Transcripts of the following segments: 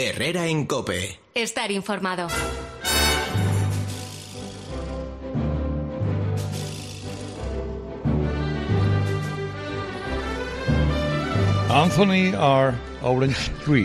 Herrera en COPE. Estar informado. Anthony R. Orange Tree.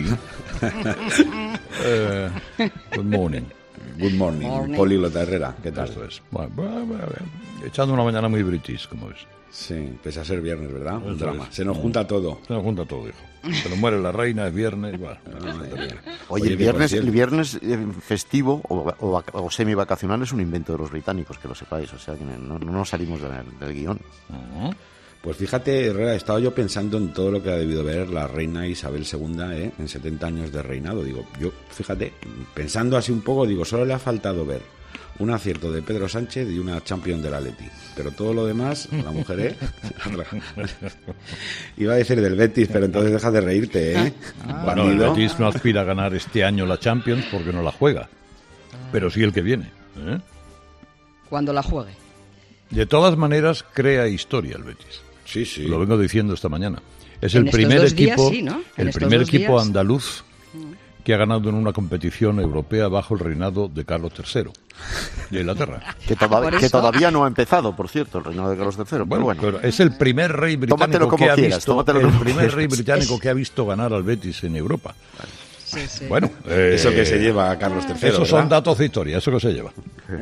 Good morning. Good morning. Políglota Herrera, ¿qué tal? Esto es. Bueno, echando una mañana muy british, como es. Sí, pese a ser viernes, ¿verdad? Un Eso drama. es. Se nos junta todo. Se nos junta todo, hijo. Se nos muere la reina, es viernes, bueno. Oye, el viernes festivo o semi-vacacional es un invento de los británicos, que lo sepáis, o sea, que no nos salimos del guión. Pues fíjate, Herrera, he estado yo pensando en todo lo que ha debido ver la reina Isabel II en 70 años de reinado. Digo, yo, fíjate, pensando así un poco, digo, solo le ha faltado ver un acierto de Pedro Sánchez y una Champions del Atleti. Pero todo lo demás, la mujer, iba a decir del Betis, pero entonces deja de reírte, Bueno, el Betis no aspira a ganar este año la Champions porque no la juega, pero sí el que viene. Cuando la juegue. De todas maneras, crea historia el Betis. Sí, sí. Lo vengo diciendo esta mañana. Es En el primer estos 2 días, equipo, sí, ¿no? el primer equipo andaluz que ha ganado en una competición europea bajo el reinado de Carlos III de Inglaterra. Que todavía no ha empezado, por cierto, el reinado de Carlos III. Bueno, pero bueno. es el primer rey británico que ha visto ganar al Betis en Europa. Sí, sí. Bueno, eso que se lleva a Carlos III. Esos son datos de historia, eso que se lleva.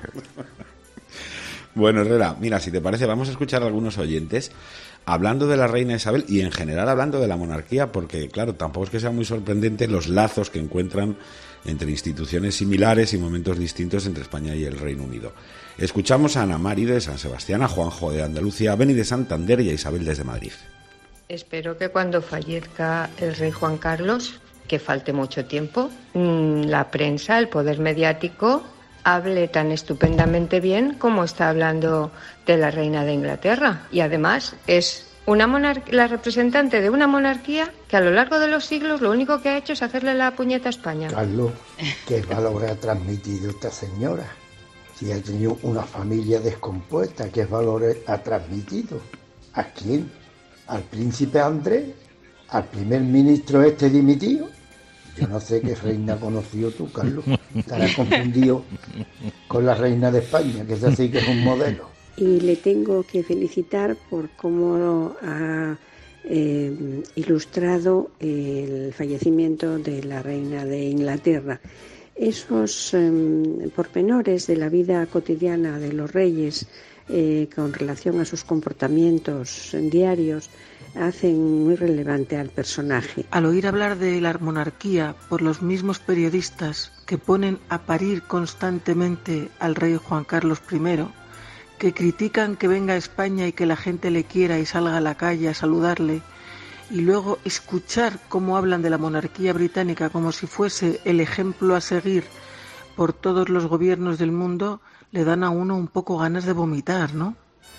Bueno, Herrera, mira, si te parece, vamos a escuchar a algunos oyentes hablando de la reina Isabel y en general hablando de la monarquía, porque, claro, tampoco es que sea muy sorprendente los lazos que encuentran entre instituciones similares y momentos distintos entre España y el Reino Unido. Escuchamos a Ana Mari de San Sebastián, a Juanjo de Andalucía, a Beni de Santander y a Isabel desde Madrid. Espero que cuando fallezca el rey Juan Carlos, que falte mucho tiempo, la prensa, el poder mediático, hable tan estupendamente bien como está hablando de la reina de Inglaterra. Y además es la representante de una monarquía que a lo largo de los siglos lo único que ha hecho es hacerle la puñeta a España. Carlos, ¿qué valor ha transmitido esta señora? Si ha tenido una familia descompuesta, ¿qué valor ha transmitido? ¿A quién? ¿Al príncipe Andrés? ¿Al primer ministro dimitido? Yo no sé qué reina conoció tú, Carlos. Estarás confundido con la reina de España, que es así, que es un modelo. Y le tengo que felicitar por cómo ha ilustrado el fallecimiento de la reina de Inglaterra. Esos pormenores de la vida cotidiana de los reyes con relación a sus comportamientos diarios hacen muy relevante al personaje. Al oír hablar de la monarquía por los mismos periodistas que ponen a parir constantemente al rey Juan Carlos I, que critican que venga a España y que la gente le quiera y salga a la calle a saludarle, y luego escuchar cómo hablan de la monarquía británica como si fuese el ejemplo a seguir por todos los gobiernos del mundo, le dan a uno un poco ganas de vomitar, ¿no?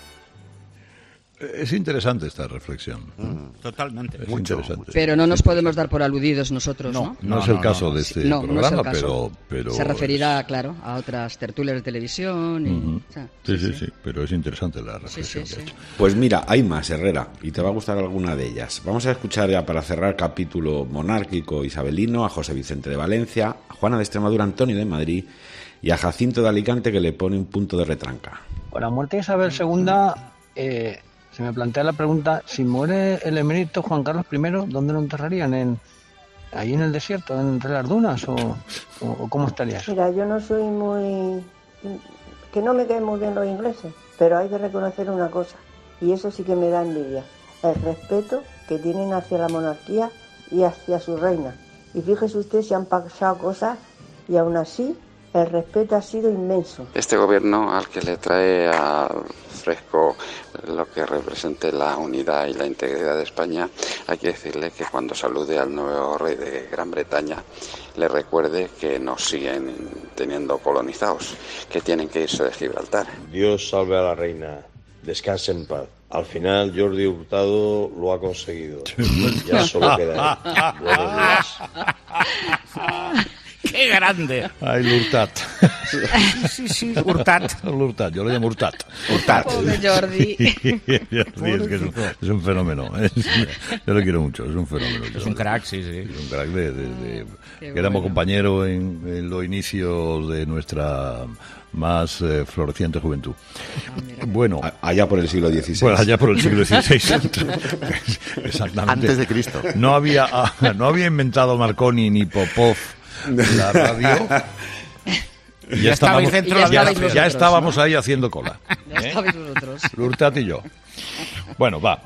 Es interesante esta reflexión. Totalmente. Es interesante. Pero no nos podemos dar por aludidos nosotros, ¿no? No es el caso de este programa, pero... Se referirá, claro, a otras tertulias de televisión. Y, sí, pero es interesante la reflexión que ha hecho. Pues mira, hay más, Herrera, y te va a gustar alguna de ellas. Vamos a escuchar ya para cerrar capítulo monárquico isabelino a José Vicente de Valencia, a Juana de Extremadura, Antonio de Madrid y a Jacinto de Alicante, que le pone un punto de retranca. Con la muerte de Isabel II... se me plantea la pregunta, si muere el emérito Juan Carlos I, ¿dónde lo enterrarían? ¿Ahí en el desierto, entre las dunas? ¿O cómo estaría eso? Mira, yo no soy muy... que no me caen muy bien los ingleses, pero hay que reconocer una cosa, y eso sí que me da envidia, el respeto que tienen hacia la monarquía y hacia su reina. Y fíjese usted si han pasado cosas y aún así el respeto ha sido inmenso. Este gobierno, al que le trae al fresco lo que represente la unidad y la integridad de España, hay que decirle que cuando salude al nuevo rey de Gran Bretaña le recuerde que nos siguen teniendo colonizados, que tienen que irse de Gibraltar. Dios salve a la reina, descanse en paz. Al final Jordi Hurtado lo ha conseguido. Ya solo queda él. Buenos días. ¡Qué grande! Ay, Hurtado. Sí, Hurtat. Hurtat, yo lo llamo Hurtat. Pobre Jordi. Jordi es un fenómeno. Yo lo quiero mucho, es un fenómeno. Es un crack, sí. Es un crack que éramos compañeros en los inicios de nuestra más floreciente juventud. Bueno, allá por el siglo XVI. Pues allá por el siglo XVI. Exactamente. Antes de Cristo. No había inventado Marconi ni Popov la radio. Ya estábamos ahí haciendo cola. Ya estabais vosotros. Hurtat y yo. Bueno, va.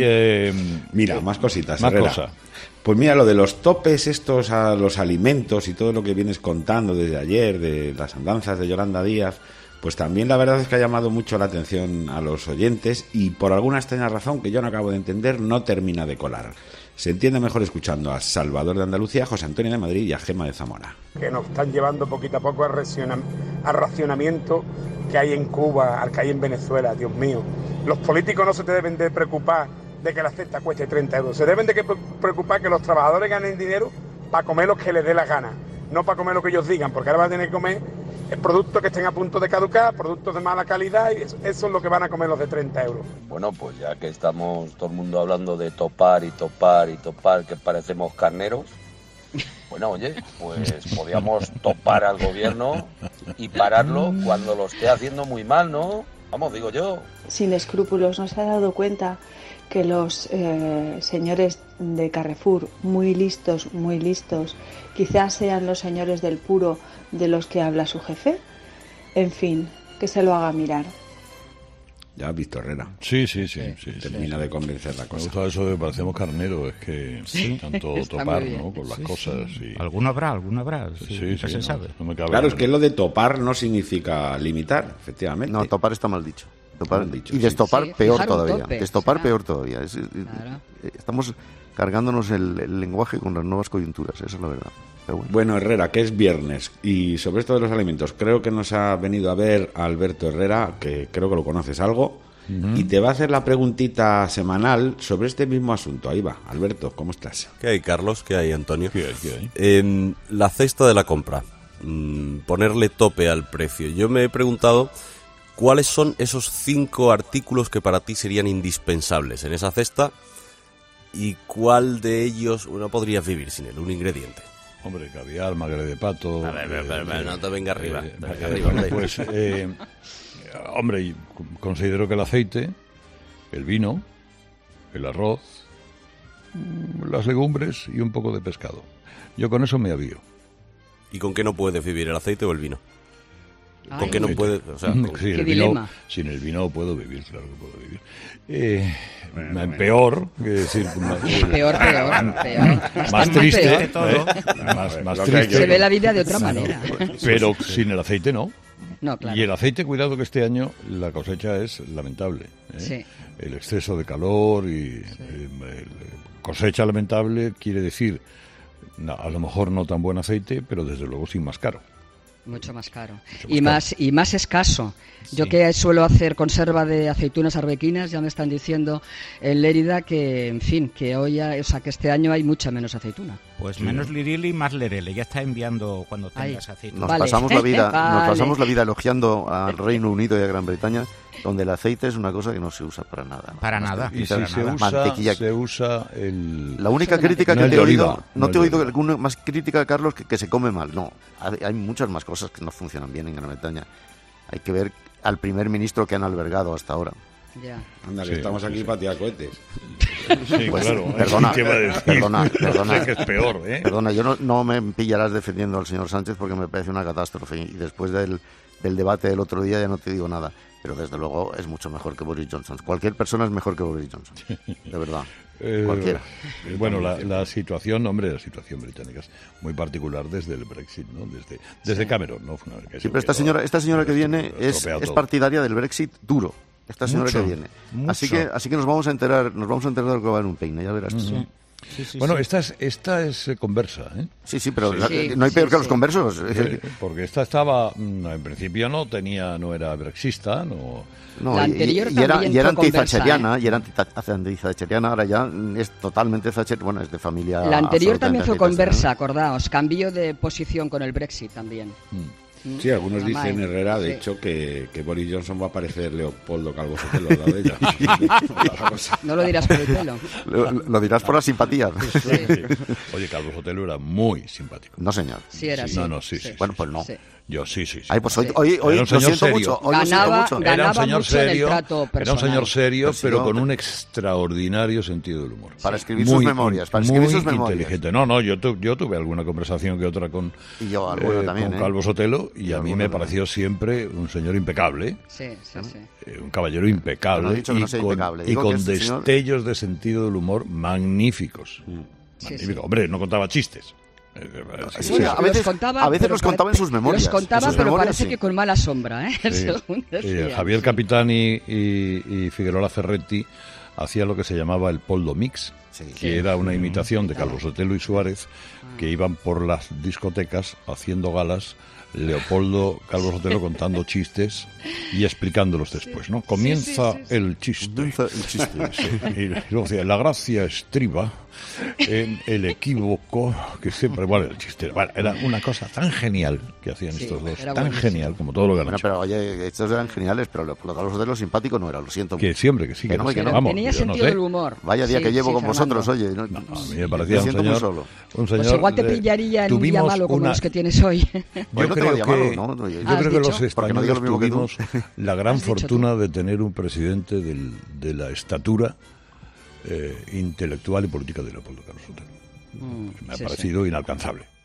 Mira, más cositas. Más Herrera. cosas. Pues mira, lo de los topes estos a los alimentos y todo lo que vienes contando desde ayer, de las andanzas de Yolanda Díaz, pues también la verdad es que ha llamado mucho la atención a los oyentes y por alguna extraña razón que yo no acabo de entender, no termina de colar. Se entiende mejor escuchando a Salvador de Andalucía, José Antonio de Madrid y a Gema de Zamora. Que nos están llevando poquito a poco al racionamiento que hay en Cuba, al que hay en Venezuela, Dios mío. Los políticos no se deben de preocupar de que la cesta cueste 30 euros. Se deben de preocupar que los trabajadores ganen dinero para comer lo que les dé la gana, no para comer lo que ellos digan, porque ahora van a tener que comer productos que estén a punto de caducar, productos de mala calidad, y eso es lo que van a comer los de 30 euros. Bueno, pues ya que estamos todo el mundo hablando de topar, que parecemos carneros, bueno, oye, pues podríamos topar al gobierno y pararlo cuando lo esté haciendo muy mal, ¿no? Vamos, digo yo. Sin escrúpulos, ¿no se ha dado cuenta que los señores de Carrefour, muy listos, quizás sean los señores del puro de los que habla su jefe? En fin, que se lo haga mirar. Ya has visto, Herrera. Sí. Termina de convencer la cosa. Me gusta eso de que parecemos carneros, es que tanto topar, ¿no? Con las cosas. Sí. Alguno habrá, sí, se sabe. No claro, es que lo de topar no significa limitar, efectivamente. No, topar está mal dicho. Y destopar peor todavía. Destopar peor todavía. Claro. Estamos cargándonos el lenguaje con las nuevas coyunturas, esa es la verdad. Bueno, Herrera, que es viernes, y sobre esto de los alimentos, creo que nos ha venido a ver Alberto Herrera, que creo que lo conoces algo, y te va a hacer la preguntita semanal sobre este mismo asunto. Ahí va, Alberto, ¿cómo estás? ¿Qué hay, Carlos? ¿Qué hay, Antonio? ¿Qué hay? La cesta de la compra, ponerle tope al precio. Yo me he preguntado cuáles son esos 5 artículos que para ti serían indispensables en esa cesta y cuál de ellos uno podría vivir sin él, un ingrediente. Hombre, caviar, magre de pato... A ver, no te venga arriba. Pues, hombre, considero que el aceite, el vino, el arroz, las legumbres y un poco de pescado. Yo con eso me avío. ¿Y con qué no puedes vivir, el aceite o el vino? ¿Con qué no puedes? O sea, ¿Qué dilema? Sin el vino puedo vivir, claro que puedo vivir. Peor, que decir, peor. Más triste, más triste. Se ve la vida de otra manera. Pero sin el aceite no. No, claro. Y el aceite, cuidado que este año la cosecha es lamentable. Sí. El exceso de calor y cosecha lamentable quiere decir, a lo mejor no tan buen aceite, pero desde luego sin más caro. Mucho más caro. Y más escaso. Yo que suelo hacer conserva de aceitunas arbequinas, ya me están diciendo en Lérida que, en fin, que hoy, que este año hay mucha menos aceituna. Pues menos lirili y más lerele. Ya está enviando cuando tengas aceituna. Nos pasamos la vida elogiando al Reino Unido y a Gran Bretaña, donde el aceite es una cosa que no se usa para nada. Para nada. Y si se usa el... La única crítica que te he oído, no te he oído alguna más crítica, Carlos, que se come mal. No, hay muchas más cosas que no funcionan bien en Gran Bretaña. Hay que ver al primer ministro que han albergado hasta ahora. Ya. Anda, que estamos aquí para tirar cohetes. Sí, pues, claro. Perdona. Que es peor, ¿eh? Perdona, yo no me pillarás defendiendo al señor Sánchez porque me parece una catástrofe. Y después del debate del otro día ya no te digo nada. Pero desde luego es mucho mejor que Boris Johnson. Cualquier persona es mejor que Boris Johnson. De verdad. Cualquiera. Bueno, la situación británica es muy particular desde el Brexit, ¿no? Desde Cameron, ¿no? Sí, pero esta señora que viene es partidaria del Brexit duro. Esta señora que viene. Así que nos vamos a enterar de lo que va en un peine, ya verás. Bueno, esta es conversa, ¿eh? Sí, pero no hay peor que los conversos. Porque esta estaba, en principio no era brexista, no. La anterior y era anti-thatcheriana, y era anti-thatcheriana, ahora ya es totalmente Thatcher, bueno, es de familia. La anterior también fue conversa, acordaos, cambio de posición con el Brexit también. Sí, algunos dicen, Herrera, de hecho, que Boris Johnson va a parecer Leopoldo Calvo Sotelo al lado de ella. No lo dirás por el pelo. Lo dirás por la simpatía. Sí. Oye, Calvo Sotelo era muy simpático. No, señor. Sí, era así. No, sí. Bueno, pues no. Sí. Yo sí. Ay, pues hoy era un señor serio. mucho. Hoy Ganaba Era un señor mucho en el serio, trato era personal. un señor serio, pero con un extraordinario sentido del humor. Para escribir sus memorias. Para escribir sus memorias. Inteligente. No, yo tuve alguna conversación que otra con, y yo, alguna también, con Calvo Sotelo, y a mí me pareció siempre un señor impecable. Sí. Un caballero impecable. No he dicho que no sea impecable. Y con este destellos de sentido del humor magníficos. Magnífico. Hombre, no contaba chistes. Sí, a veces los contaba en sus memorias. Los contaba, pero memorias, parece que con mala sombra, según decía. Javier Capitani y Figueroa Ferretti hacía lo que se llamaba el poldo mix, que era una imitación de Calvo Sotelo y Suárez, que iban por las discotecas haciendo galas, Leopoldo Calvo Sotelo contando chistes y explicándolos después, ¿no? Comienza el chiste. Y luego decía, la gracia estriba en el equívoco que siempre... Bueno, el chiste... Bueno, era una cosa tan genial que hacían estos dos, tan buenísimo. Genial como todo lo que han hecho. Pero oye, estos eran geniales, pero lo Calvo Sotelo simpático no era, lo siento. Que siempre que sí, que no. Vamos, tenía sentido del humor. Vaya día que llevo con vosotros, oye. No, a mí me parecía un señor... Pues igual te pillaría en un día malo como los que tienes hoy. Yo creo que los españoles tuvimos la gran fortuna de tener un presidente de la estatura intelectual y política de Leopoldo Calvo Sotelo. Me ha parecido inalcanzable.